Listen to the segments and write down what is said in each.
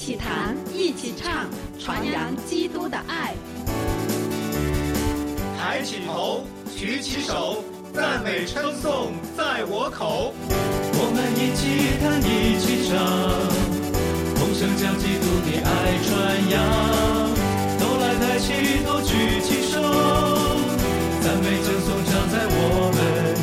起弹，一起唱，传扬基督的爱。 抬起头，举起手，赞美称颂在我口。 我们一起弹，一起唱，同声将基督的爱传扬。都来抬起头，举起手，赞美称颂常在我们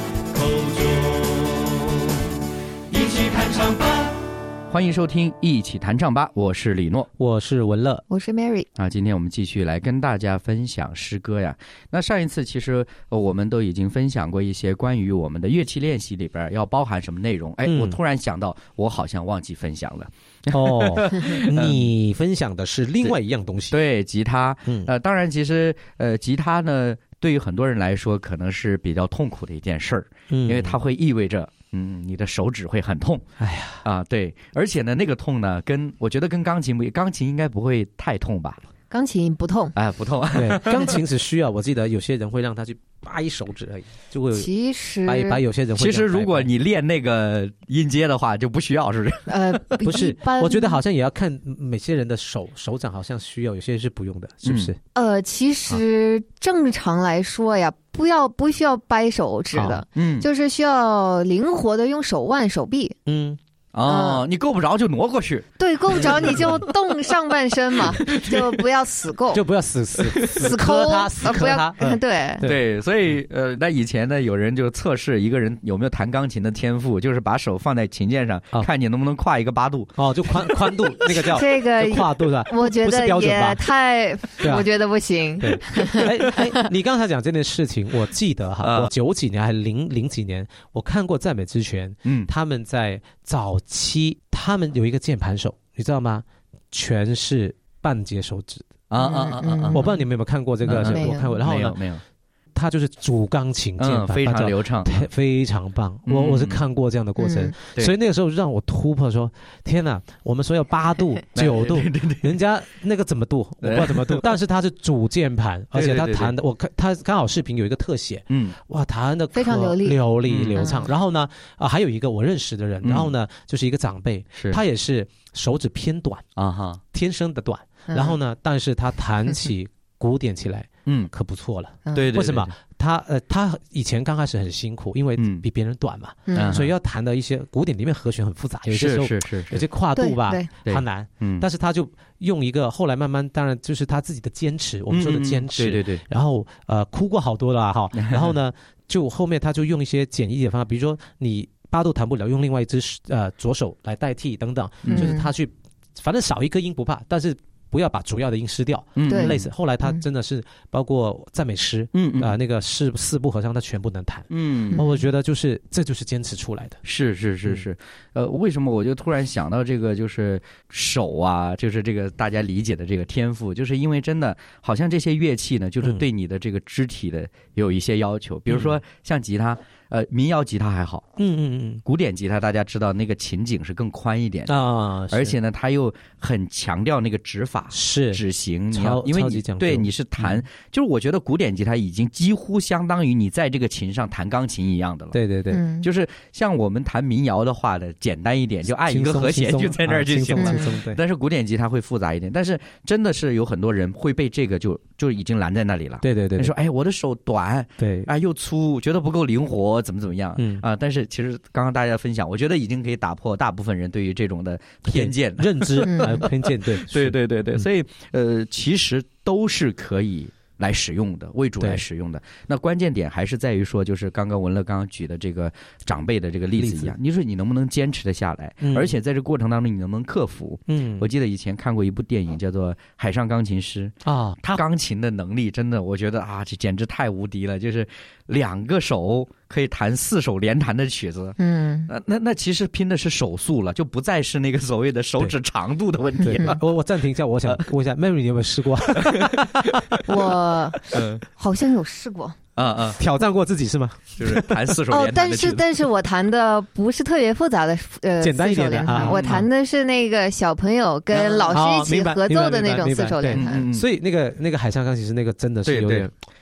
口中。一起弹唱吧！ 欢迎收听一起弹唱吧，我是李诺， 我是文乐， 我是 Mary 啊。今天我们继续来跟大家分享诗歌呀。那上一次其实我们都已经分享过一些关于我们的乐器练习里边要包含什么内容。我突然想到，我好像忘记分享了。 你分享的是另外一样东西， 对，吉他。当然，其实吉他呢，对于很多人来说可能是比较痛苦的一件事儿，因为它会意味着。你的手指会很痛，对，而且呢，那个痛呢，我觉得跟钢琴应该不会太痛吧？ 钢琴不痛， 不痛。 对，钢琴是需要，我记得有些人会让他去掰手指而已，就会其实掰有些人会。 其实如果你练那个音阶的话，就不需要，是不是？ 不是，我觉得好像也要看每些人的手掌好像需要，有些人是不用的，是不是？ 其实正常来说呀。不需要掰手指的，就是需要灵活的用手腕、手臂， 你够不着就挪过去， 对，够不着你就动上半身嘛，就不要死够， 就不要死磕他， 不要对，所以那以前呢，有人就测试一个人有没有弹钢琴的天赋，就是把手放在琴键上，看你能不能跨一个8度， 就宽度那个叫这个跨度的， 我觉得也太，我觉得不行。 对，你刚才讲这件事情，我记得我90几年还是零几年，我看过赞美之泉，他们在早期他们有一个键盘手，你知道吗？全是半截手指我不知道你们有没有看过这个，我看过。然后呢，没有，他就是主钢琴键盘， 非常流畅， 非常棒。我是看过这样的过程，所以那个时候让我突破说：天哪，我们说要8度、9度，人家那个怎么度？我不知道怎么度。但是他是主键盘，而且他弹的，我看他刚好视频有一个特写，哇，弹的非常流利流畅。然后呢，还有一个我认识的人，然后呢，就是一个长辈，他也是手指偏短天生的短。然后呢，但是他弹起古典起来。可不错了。 对， 为什么？他以前刚开始很辛苦，因为比别人短嘛，所以要弹的一些古典里面和弦很复杂，有些时候有些跨度吧，它难。但是他就用一个后来慢慢，当然就是他自己的坚持，我们说的坚持。 对。 然后哭过好多了哈。然后呢，就后面他就用一些简易的方法，比如说你8度弹不了，用另外一只左手来代替等等，就是他去，反正少一颗音不怕，但是。不要把主要的音失掉，类似。后来他真的是包括赞美诗，那个四部合唱他全部能弹，我觉得这就是坚持出来的。 是，为什么我就突然想到这个，就是手啊，就是这个大家理解的这个天赋，就是因为真的好像这些乐器呢，就是对你的这个肢体的有一些要求，比如说像吉他。民谣吉他还好，古典吉他大家知道那个琴颈是更宽一点而且呢，它又很强调那个指法指型，因为你是弹，就是我觉得古典吉他已经几乎相当于你在这个琴上弹钢琴一样的了。对，就是像我们弹民谣的话的简单一点，就按一个和弦就在那儿就行了。但是古典吉他会复杂一点，但是真的是有很多人会被这个就已经拦在那里了。对，你说我的手短，又粗，觉得不够灵活。怎么样但是其实刚刚大家分享，我觉得已经可以打破大部分人对于这种的偏见认知偏见。 对，所以其实都是可以来使用的，为主来使用的。那关键点还是在于说，就是刚刚文乐刚刚举的这个长辈的这个例子一样，你说你能不能坚持得下来，而且在这过程当中你能不能克服。我记得以前看过一部电影叫做《海上钢琴师》他钢琴的能力真的我觉得这简直太无敌了，就是2个手可以弹4首连弹的曲子。那其实拼的是手速了，就不再是那个所谓的手指长度的问题了。 我暂停一下，我想问一下 Mary 你有没有试过？ 我好像有试过。 挑战过自己是吗？ 就是弹4首连弹的曲子。 但是我弹的不是特别复杂的简单一点的我弹的是那个小朋友跟老师一起合奏的那种4首连弹。 所以那个海上钢琴师那个真的是有点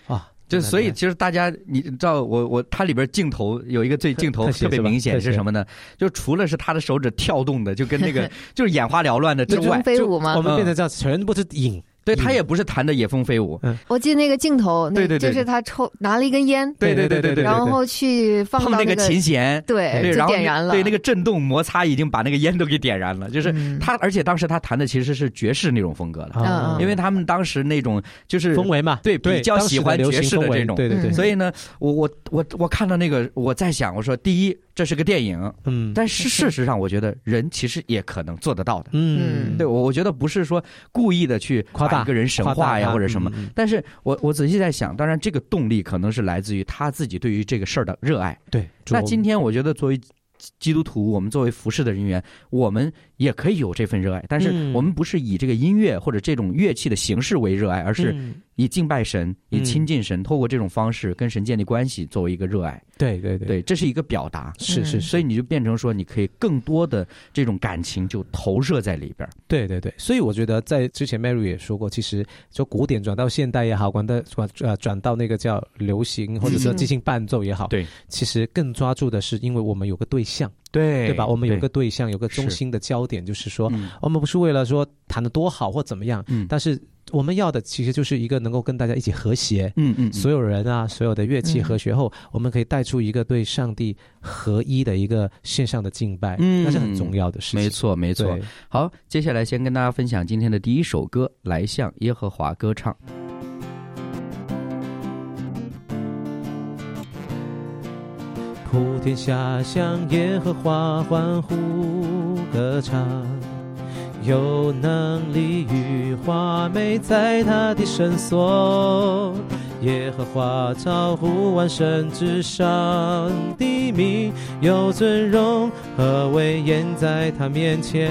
就所以其实大家你知道我它里边镜头有一个镜头特别明显是什么呢？就除了是他的手指跳动的，就跟那个就是眼花缭乱的之外， 飞舞吗？ 我们变成这样，全部是影。 对，他也不是弹的野蜂飞舞。 我记得那个镜头， 对， 就是他拿了一根烟， 对， 然后去放到那个琴弦， 对，就点燃了。 对，那个震动摩擦已经把那个烟都给点燃了。就是他，而且当时他弹的其实是爵士那种风格的，因为他们当时那种就是氛围嘛， 对，比较喜欢爵士的这种， 对。 所以呢，我看到那个，我在想，我说第一，这是个电影，但是事实上，我觉得人其实也可能做得到的，对，我觉得不是说故意的去把一个人神话呀或者什么，但是我仔细在想，当然这个动力可能是来自于他自己对于这个事儿的热爱， 对。 那今天我觉得作为基督徒，我们作为服侍的人员，我们也可以有这份热爱，但是我们不是以这个音乐或者这种乐器的形式为热爱，而是以敬拜神、以亲近神，透过这种方式跟神建立关系作为一个热爱。对，这是一个表达， 是， 所以你就变成说，你可以更多的这种感情就投射在里边。 对，所以我觉得在之前 Mary 也说过，其实就古典转到现代也好，转到那个叫流行或者说即兴伴奏也好， 对， 其实更抓住的是，因为我们有个对象。 对吧？我们有个对象，有个中心的焦点，就是说，我们不是为了说弹得多好或怎么样，但是我们要的其实就是一个能够跟大家一起和谐，所有人啊，所有的乐器和谐后，我们可以带出一个对上帝合一的一个线上的敬拜，那是很重要的事情。 没错。好，接下来先跟大家分享今天的第一首歌，来向耶和华歌唱。 普天下向耶和华欢呼歌唱，有能力与华美在他的圣所。耶和华招呼万神之上的名，有尊荣和威严在他面前。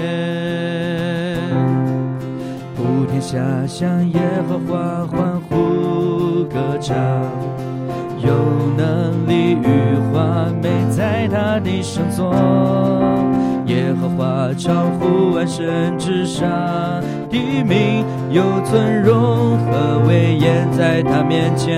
普天下向耶和华欢呼歌唱，有能力与华美在他的圣所。耶和华超乎万神之上的名，有尊荣和威严在他面前。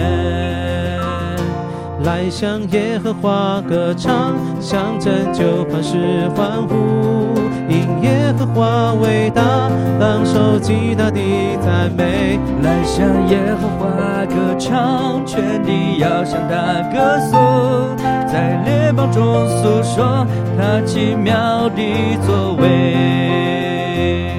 来向耶和华歌唱，向拯救磐石欢呼，因耶和华伟大，当受极大的赞美。 来向耶和华歌唱，全地要向他歌颂，在列邦中诉说他奇妙的作为。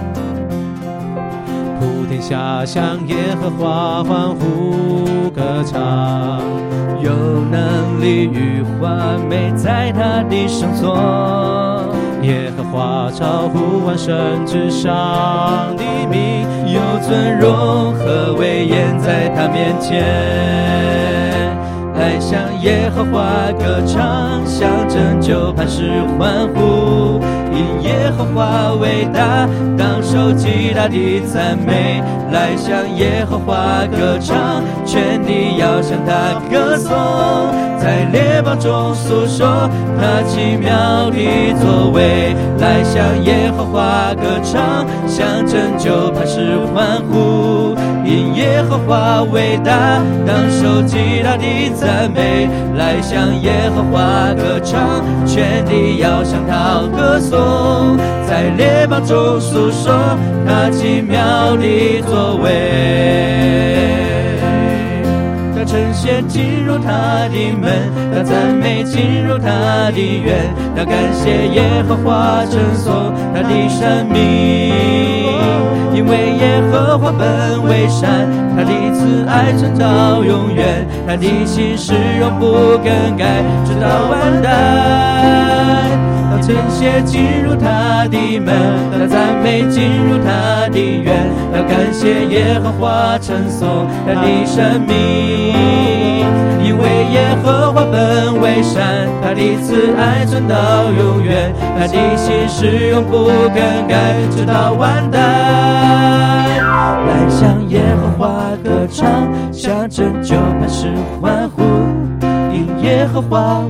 普天下向耶和华欢呼歌唱， 有能力与华美在他的圣所。 耶和华超乎万神之上的名， 有尊荣和威严在他面前。来向耶和华歌唱，向拯救磐石欢呼，因耶和华伟大，当受极大的赞美。来向耶和华歌唱，全地要向他歌颂，在列邦中诉说他奇妙的作为。来向耶和华歌唱，向拯救磐石欢呼，因耶和华伟大，当受极大的赞美。来向耶和华歌唱，全地要向他歌颂，在列邦中诉说他奇妙的作为。他称谢进入他的门，他赞美进入他的园，他感谢耶和华称颂他的圣名。因为耶和华本为善，他的慈爱存到永远，他的心是永不更改，直到万代。他称谢进入他的门，他赞美进入他的园，他感谢耶和华称颂他的圣名。因为耶和华本为善，他的慈爱存到永远，他的心是永不更改，直到万代。来向耶和华歌唱，向拯救磐石欢呼，因耶和华伟大，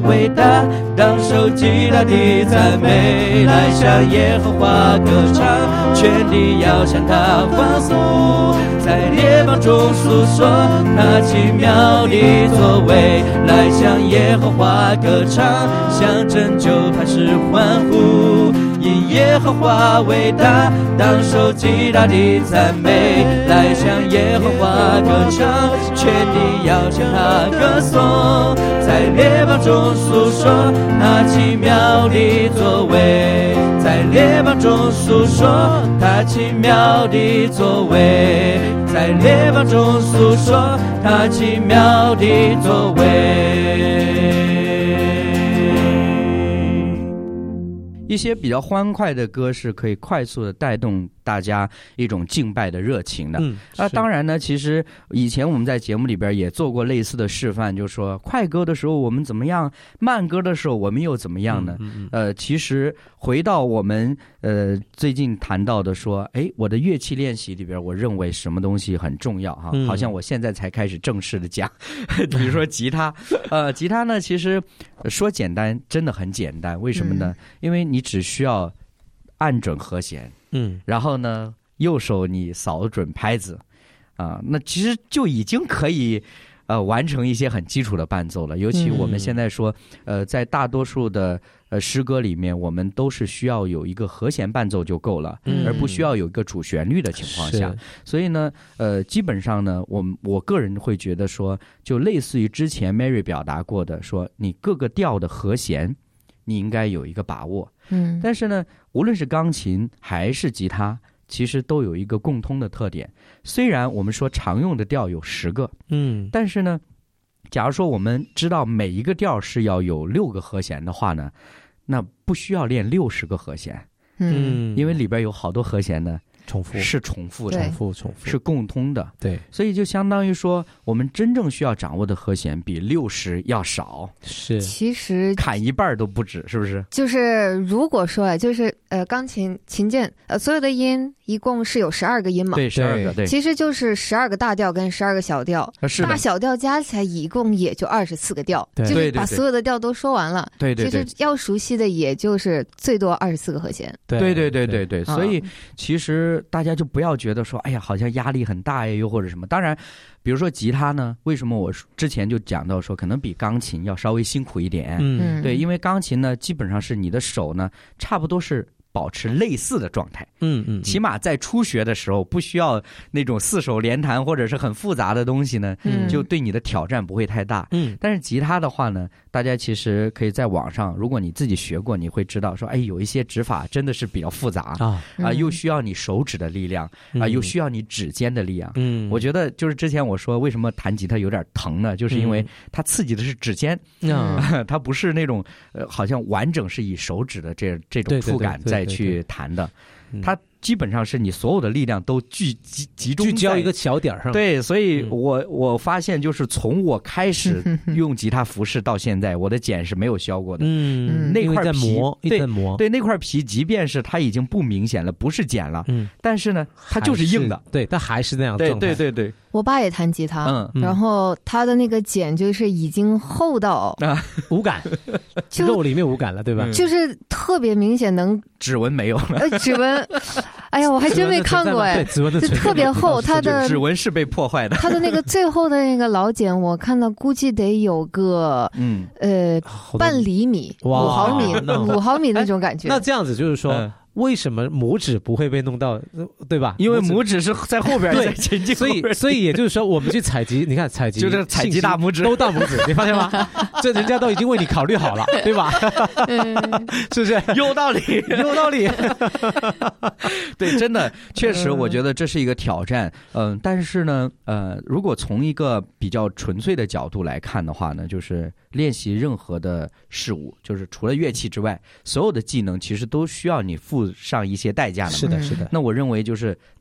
大，当手吉他的赞美，来向耶和华歌唱，全地要向他欢呼，在列邦中诉说他奇妙的作为，来向耶和华歌唱，向拯救他是欢呼，因耶和华伟大，当手吉他的赞美，来向耶和华歌唱，全地要向他歌颂，在列邦中诉说他奇妙的作为，在列邦中诉说他奇妙的作为，在列邦中诉说他奇妙的作为。 一些比较欢快的歌是可以快速的带动大家一种敬拜的热情的。当然呢，其实以前我们在节目里边也做过类似的示范，就是说快歌的时候我们怎么样，慢歌的时候我们又怎么样呢？其实回到我们最近谈到的说，我的乐器练习里边，我认为什么东西很重要哈？好像我现在才开始正式的讲，比如说吉他，吉他呢，其实说简单真的很简单，为什么呢？因为你只需要按准和弦，然后呢，右手你扫准拍子，那其实就已经可以完成一些很基础的伴奏了。尤其我们现在说，在大多数的诗歌里面，我们都是需要有一个和弦伴奏就够了，而不需要有一个主旋律的情况下。所以呢，基本上呢，我个人会觉得说，就类似于之前 Mary 表达过的，说你各个调的和弦，你应该有一个把握。但是呢，无论是钢琴还是吉他，其实都有一个共通的特点。虽然我们说常用的调有10个，但是呢，假如说我们知道每一个调是要有6个和弦的话呢，那不需要练60个和弦，因为里边有好多和弦呢是重复的，是共通的。对，所以就相当于说，我们真正需要掌握的和弦比60要少，是其实砍一半都不止，是不是？ 就是如果说就是钢琴琴键所有的音一共是有12个音嘛？ 对，12个，对， 其实就是12个大调跟12个小调，大小调加起来一共也就24个调，就是把所有的调都说完了。对，其实要熟悉的也就是最多24个和弦。 对，所以其实大家就不要觉得说，哎呀，好像压力很大呀，又或者什么。当然，比如说吉他呢，为什么我之前就讲到说，可能比钢琴要稍微辛苦一点？对，因为钢琴呢，基本上是你的手呢，差不多是保持类似的状态，起码在初学的时候不需要那种4手连弹或者是很复杂的东西呢，就对你的挑战不会太大。但是吉他的话呢，大家其实可以在网上，如果你自己学过，你会知道说，有一些指法真的是比较复杂又需要你手指的力量又需要你指尖的力量。我觉得就是之前我说为什么弹吉他有点疼呢，就是因为它刺激的是指尖，它不是那种好像完整是以手指的这种触感在去弹的，它基本上是你所有的力量都集中聚焦一个小点上。 对，所以我发现就是从我开始用吉他服饰到现在，我的茧是没有削过的。那块皮对那块皮，即便是它已经不明显了，不是茧了，但是呢，它就是硬的。 对，但还是那样的状态。 对。 我爸也弹吉他，然后他的那个茧就是已经厚到无感，肉里面无感了，对吧？ 就是特别明显，能指纹没有了。 指纹，哎呀，我还真没看过哎， 指纹的就特别厚，它的指纹是被破坏的。 它的那个最后的那个老茧，我看到估计得有个半厘米，5毫米那种感觉。 那这样子就是说。为什么拇指不会被弄到，对吧？ 因为拇指是在后边，在前进， 所以也就是说，我们去采集，你看采集就是采集大拇指， 都大拇指，你发现吗？这人家都已经为你考虑好了，对吧？是不是？ 有道理。对，真的，确实，我觉得这是一个挑战。但是呢，如果从一个比较纯粹的角度来看的话呢，就是练习任何的事物，就是除了乐器之外，所有的技能其实都需要你付上一些代价的。 是的。 那我认为就是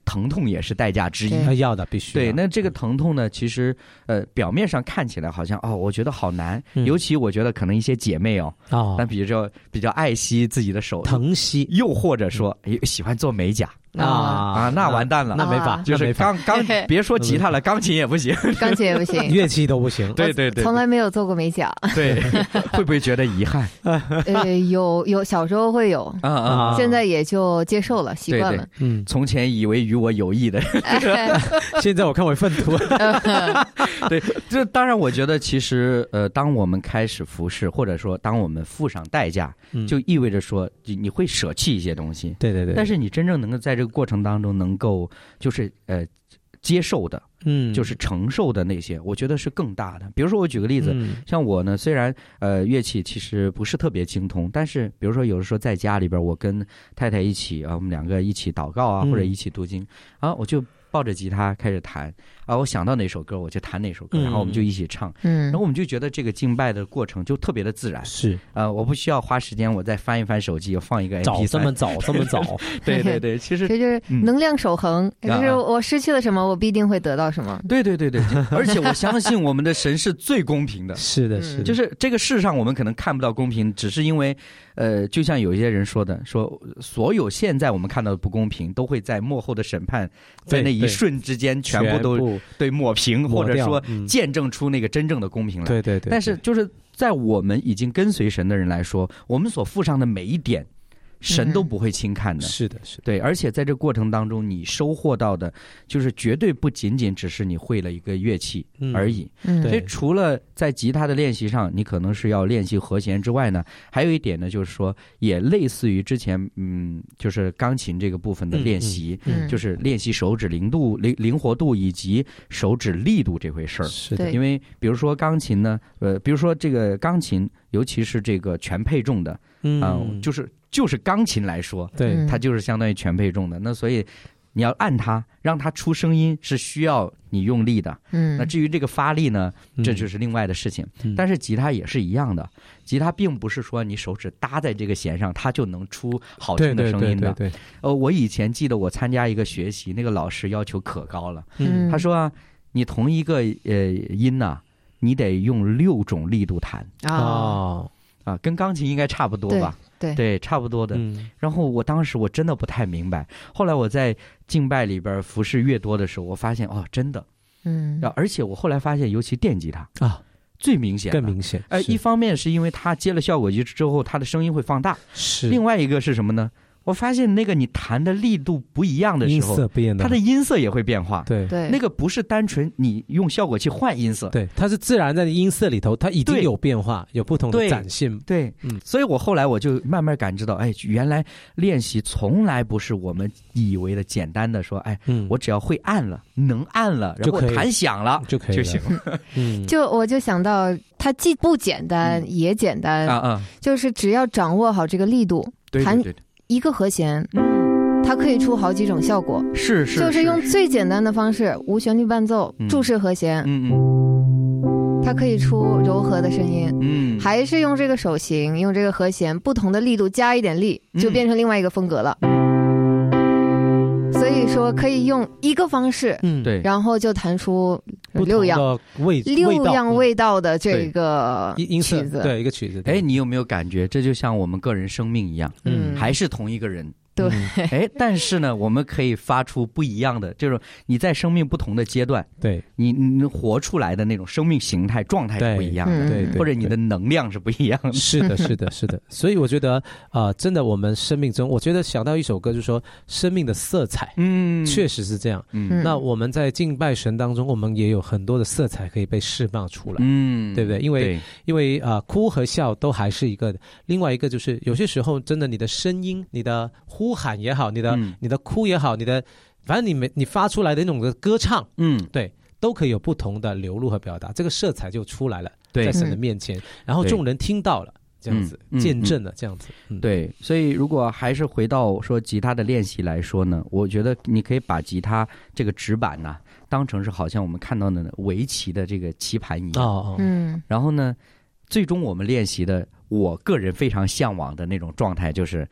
疼痛也是代价之一， 要的必须。 对，那这个疼痛呢，其实表面上看起来好像我觉得好难，尤其我觉得可能一些姐妹但比较爱惜自己的手， 疼惜， 又或者说喜欢做美甲。那完蛋了， 那没法， 就是刚别说吉他了，钢琴也不行， 钢琴也不行， 乐器都不行。 对对对， 从来没有做过美甲。 对，会不会觉得遗憾？ 有小时候会有现在也就接受了，习惯了。 从前以为与我有益的， 现在我看为粪土。 对，这当然，我觉得其实当我们开始服侍，或者说当我们付上代价，就意味着说你会舍弃一些东西。 对对对。 但是你真正能够在这个过程当中能够就是接受的，就是承受的那些，我觉得是更大的。比如说我举个例子，像我呢，虽然乐器其实不是特别精通，但是比如说有的时候在家里边，我跟太太一起我们两个一起祷告或者一起读经我就抱着吉他开始弹我想到哪首歌我就弹哪首歌，然后我们就一起唱，然后我们就觉得这个敬拜的过程就特别的自然。 是我不需要花时间，我再翻一翻手机，我放一个 MP3， 这么早。 对对对，其实这就是能量守恒，就是我失去了什么，我必定会得到什么。 对对对对，而且我相信我们的神是最公平的。 是的，是的， 就是这个世上我们可能看不到公平，只是因为就像有一些人说的，说所有现在我们看到的不公平，都会在末后的审判，在那一瞬之间全部都对抹平，或者说见证出那个真正的公平来。 对对对。 但是就是在我们已经跟随神的人来说，我们所付上的每一点，神都不会轻看的。 是的，是的。 对，而且在这过程当中，你收获到的，就是绝对不仅仅只是你会了一个乐器而已。所以除了在吉他的练习上，你可能是要练习和弦之外呢，还有一点呢，就是说也类似于之前就是钢琴这个部分的练习，就是练习手指灵活度以及手指力度这回事儿。 是的， 因为比如说钢琴呢，比如说这个钢琴，尤其是这个全配重的，就是钢琴来说， 对， 它就是相当于全配重的。那所以你要按它，让它出声音是需要你用力的。那至于这个发力呢，这就是另外的事情。但是吉他也是一样的，吉他并不是说你手指搭在这个弦上，它就能出好听的声音的。 对。 我以前记得我参加一个学习，那个老师要求可高了。他说你同一个音你得用6种力度弹。跟钢琴应该差不多吧？对，差不多的。然后我当时我真的不太明白，后来我在敬拜里边服侍越多的时候，我发现真的，而且我后来发现，尤其电吉他最明显， 更明显。 一方面是因为它接了效果器之后，它的声音会放大； 是另外一个是什么呢？我发现那个你弹的力度不一样的时候，它的音色也会变化。 对， 那个不是单纯你用效果器换音色， 对，它是自然在音色里头，它已经有变化，有不同的展现。 对，所以我后来我就慢慢感知到，原来练习从来不是我们以为的简单的说，我只要会按了，能按了，然后弹响了就可以行了。 我就想到，它既不简单也简单就是只要掌握好这个力度，弹一个和弦，它可以出好几种效果。 是， 就是用最简单的方式，无旋律伴奏，注释和弦，它可以出柔和的声音。还是用这个手型，用这个和弦，不同的力度加一点力，就变成另外一个风格了。所以说可以用一个方式， 对， 然后就弹出6样味道的这个曲子。 对，一个曲子。 你有没有感觉，这就像我们个人生命一样，还是同一个人。 对， 但是呢，我们可以发出不一样的，就是你在生命不同的阶段， 对， 你活出来的那种生命形态状态是不一样的， 对， 或者你的能量是不一样的。 是的，是的，是的。所以我觉得真的，我们生命中，我觉得想到一首歌，就是说生命的色彩，确实是这样。那我们在敬拜神当中，我们也有很多的色彩可以被释放出来，对不对？因为哭和笑都还是一个，另外一个就是有些时候真的你的声音，你的呼喊也好，你的哭也好，反正你发出来的那种的歌唱，对，都可以有不同的流露和表达，这个色彩就出来了，在神的面前，然后众人听到了，这样子见证了，这样子。 对，所以如果还是回到说吉他的练习来说呢，我觉得你可以把吉他这个指板呢，当成是好像我们看到的围棋的这个棋盘一样。然后呢，最终我们练习的，我个人非常向往的那种状态就是，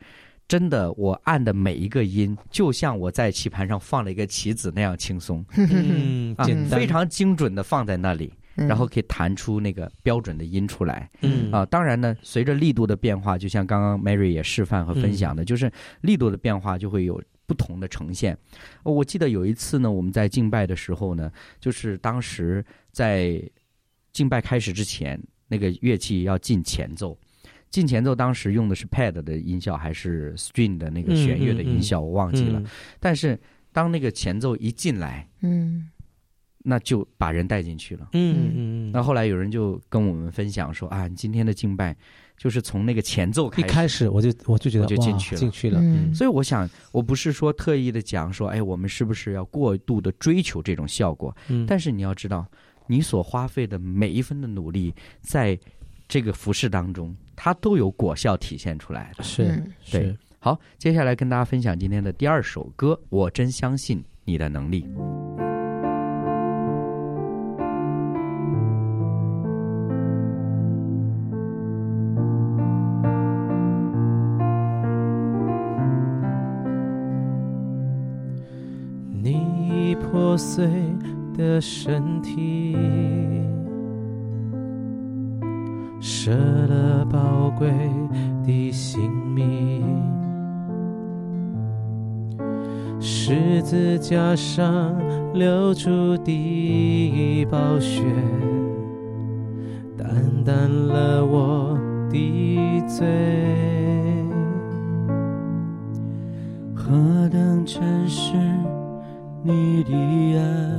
真的我按的每一个音就像我在棋盘上放了一个棋子那样轻松，简单，非常精准的放在那里，然后可以弹出那个标准的音出来。当然呢，随着力度的变化，就像刚刚 Mary 也示范和分享的，就是力度的变化就会有不同的呈现。我记得有一次呢，我们在敬拜的时候呢，就是当时在敬拜开始之前，那个乐器要进前奏，进前奏当时用的是 pad 的音效还是 string 的那个弦乐的音效，我忘记了。但是当那个前奏一进来，那就把人带进去了。那后来有人就跟我们分享说啊，你今天的敬拜就是从那个前奏开始， 一开始我就觉得我就进去了。所以我想，我不是说特意的讲说，哎，我们是不是要过度的追求这种效果？但是你要知道，你所花费的每一分的努力，在这个服事当中，它都有果效体现出来的。对。好，接下来跟大家分享今天的第二首歌，我真相信你的能力。 你破碎的身体，舍了宝贵的性命，十字架上流出的宝血，担当了我的罪。 何等真实你的爱，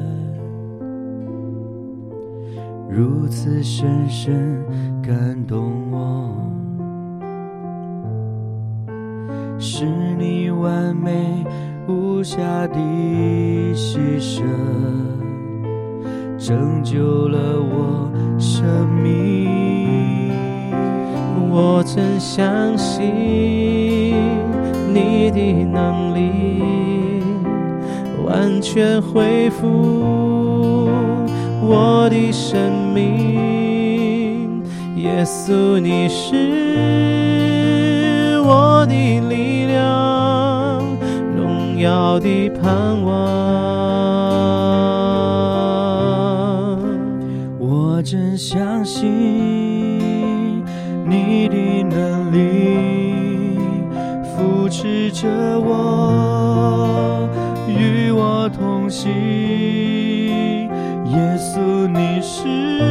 如此深深感动我，是你完美无瑕的牺牲，拯救了我生命。 我真相信你的能力，完全恢复我的生命。耶稣，你是我的力量，荣耀的盼望。 我真相信你的能力，扶持着我，与我同行。耶稣，你是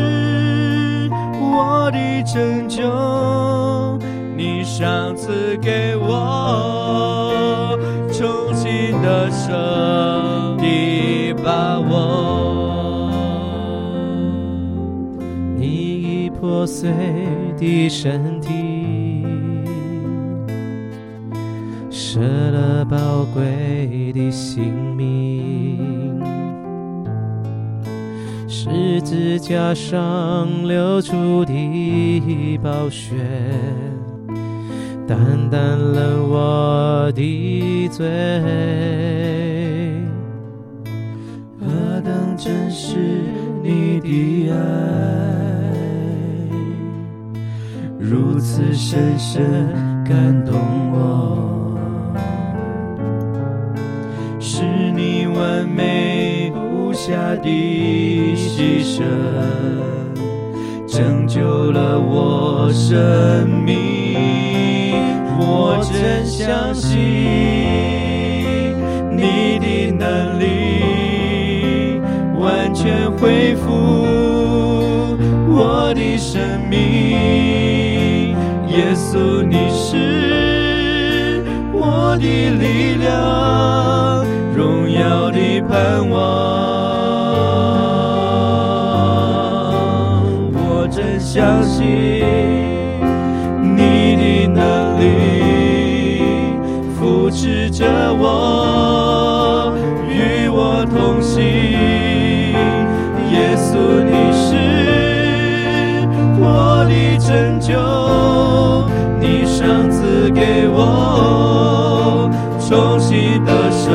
我的拯救，你赏赐给我重新的生的把握。 你破碎的身体，舍了宝贵的性命，十字架上流出的宝血，担当了我的罪。 何等真实你的爱，如此深深感动我，是你完美无瑕的牺牲，拯救了我生命。我真相信你的能力，完全恢复我的生命。耶稣，你是我的力量，荣耀的盼望。我真相信你的能力，扶持着我，与我同行。耶稣，你是我的拯救，你赏赐给我重新得胜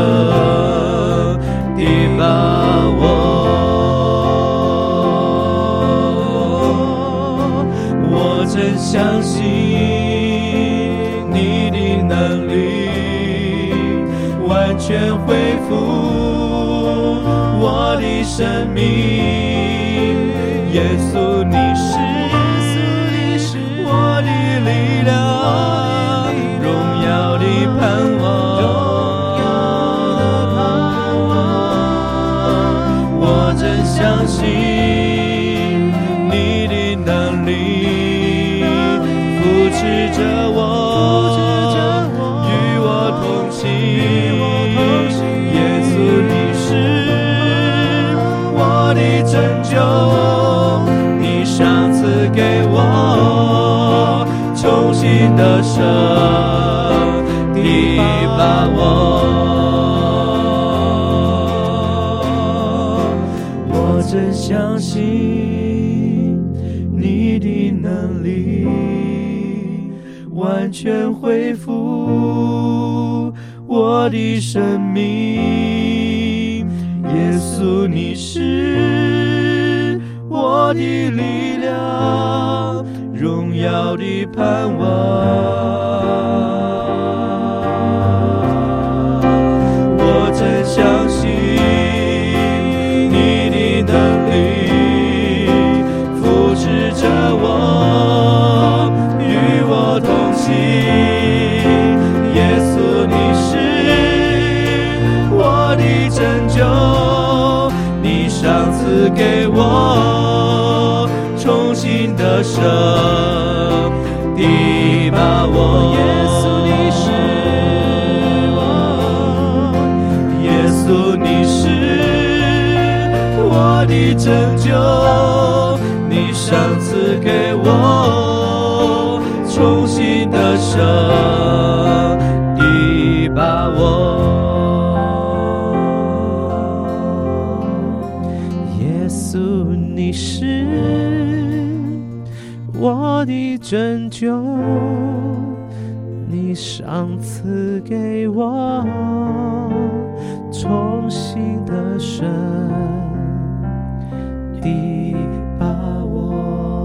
的把握。我真相信你的能力， 完全恢复我的生命。耶稣你是我的力量，荣耀的盼望。我真相信你的能力扶持着我，与我同行。耶稣你是我的拯救，你赏赐给我重新的生的把握。我真相信你的能力完全恢复我的生命。耶稣你是我的力量，荣耀的盼望。我真相信你的能力扶持着我，与我同行。耶稣你是我的拯救，你赏赐给我重新的生的把握。耶稣你是我，耶稣你是我的拯救，你赏赐给我重新的生的把握。耶稣你是我的拯救，你赏赐给我重新的生的把握。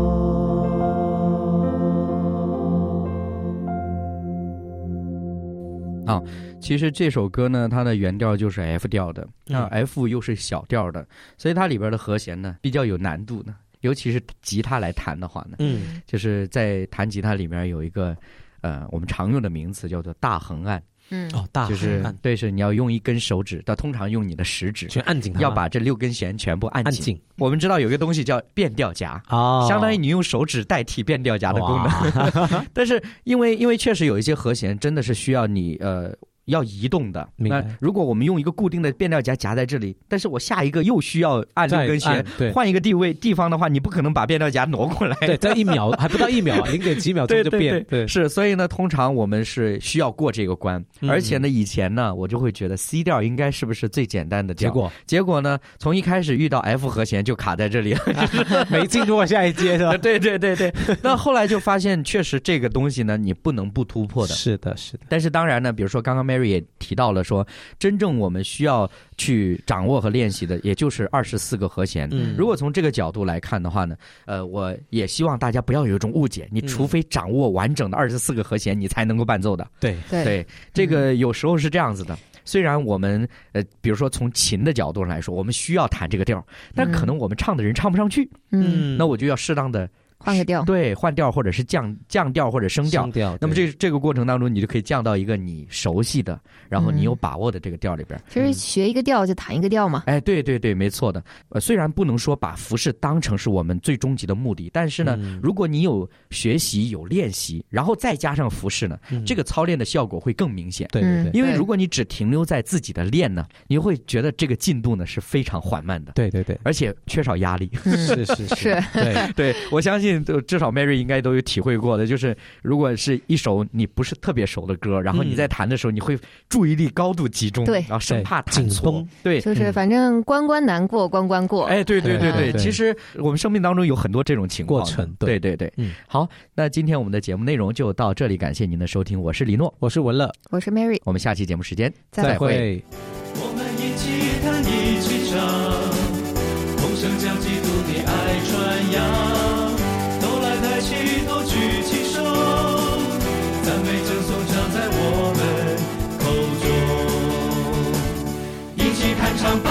其实这首歌呢，它的原调就是 F 调的，那 F 又是小调的，所以它里边的和弦呢比较有难度呢。尤其是吉他来弹的话呢，就是在弹吉他里面有一个我们常用的名词叫做大横按。 大就是对，是你要用一根手指，通常用你的食指全按紧它， 要把这6根弦全部按紧。我们知道有一个东西叫变调夹，相当于你用手指代替变调夹的功能。但是因为确实有一些和弦真的是需要你要移动的。那如果我们用一个固定的变调夹夹在这里，但是我下一个又需要按6根弦，换一个地方的话，你不可能把变调夹挪过来。 对，在1秒还不到1秒，0点几秒钟就变。 对，是，所以呢，通常我们是需要过这个关。而且呢，以前呢，我就会觉得 C 调应该是不是最简单的调？结果呢，从一开始遇到 F 和弦就卡在这里了， 没进入下一阶的。 对。那后来就发现，确实这个东西呢，你不能不突破的。 是的。 但是当然呢，比如说刚刚 Mary 也提到了说，真正我们需要去掌握和练习的，也就是24个和弦。如果从这个角度来看的话呢，我也希望大家不要有一种误解，你除非掌握完整的24个和弦，你才能够伴奏的。对，这个有时候是这样子的。虽然我们比如说从琴的角度上来说，我们需要弹这个调，但可能我们唱的人唱不上去。那我就要适当的换个调， 对，换调或者是降调或者升调。那么这个过程当中，你就可以降到一个你熟悉的，然后你有把握的这个调里边。 其实学一个调就弹一个调嘛。 对，没错的。虽然不能说把服饰当成是我们最终极的目的，但是呢，如果你有学习有练习，然后再加上服饰呢，这个操练的效果会更明显。 对， 因为如果你只停留在自己的练呢，你会觉得这个进度呢是非常缓慢的。 对， 而且缺少压力。 是。 对，我相信至少 Mary 应该都有体会过的，就是如果是一首你不是特别熟的歌，然后你在弹的时候，你会注意力高度集中，然后生怕弹错。对， 就是反正关难过，关过。 对，其实我们生命当中有很多这种情况过程。 对。好，那今天我们的节目内容就到这里，感谢您的收听，我是李诺， 我是文乐， 我是 Mary， 我们下期节目时间再会。 我们一起弹一起唱，同声将基督的爱传扬，都来抬起头举起手，赞美称颂常在我们口中。 唱吧。